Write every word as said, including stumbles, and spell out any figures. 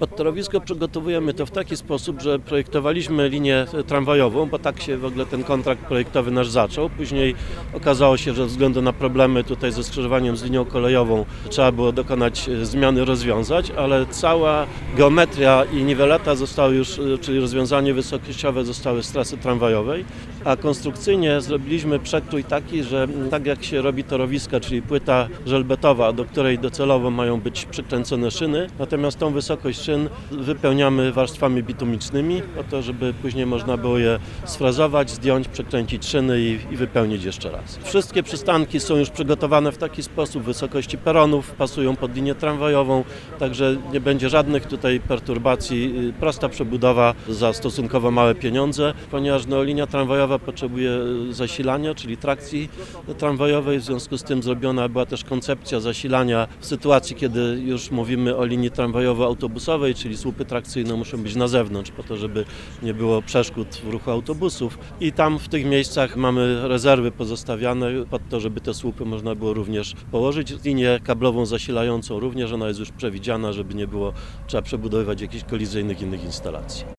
Pod torowisko przygotowujemy to w taki sposób, że projektowaliśmy linię tramwajową, bo tak się w ogóle ten kontrakt projektowy nasz zaczął. Później okazało się, że ze względu na problemy tutaj ze skrzyżowaniem z linią kolejową trzeba było dokonać zmiany, rozwiązać, ale cała geometria i niwelata zostały już, czyli rozwiązanie wysokościowe zostały z trasy tramwajowej, a konstrukcyjnie zrobiliśmy przekrój taki, że tak jak się robi torowiska, czyli płyta żelbetowa, do której docelowo mają być przykręcone szyny, natomiast tą wysokość szyn wypełniamy warstwami bitumicznymi, po to, żeby później można było je sfrazować, zdjąć, przekręcić szyny i, i wypełnić jeszcze raz. Wszystkie przystanki są już przygotowane w taki sposób, wysokości peronów pasują pod linię tramwajową, także nie będzie żadnych tutaj perturbacji. Prosta przebudowa za stosunkowo małe pieniądze, ponieważ no, linia tramwajowa potrzebuje zasilania, czyli trakcji tramwajowej, w związku z tym zrobiona była też koncepcja zasilania w sytuacji, kiedy już mówimy o linii tramwajowo-autobusowej, czyli słupy trakcyjne muszą być na zewnątrz, po to, żeby nie było przeszkód w ruchu autobusów i tam w tych miejscach mamy rezerwy pozostawiane pod to, żeby te słupy można było również położyć. Linię kablową zasilającą również, ona jest już przewidziana, żeby nie było trzeba przebudowywać jakichś kolizyjnych innych instalacji.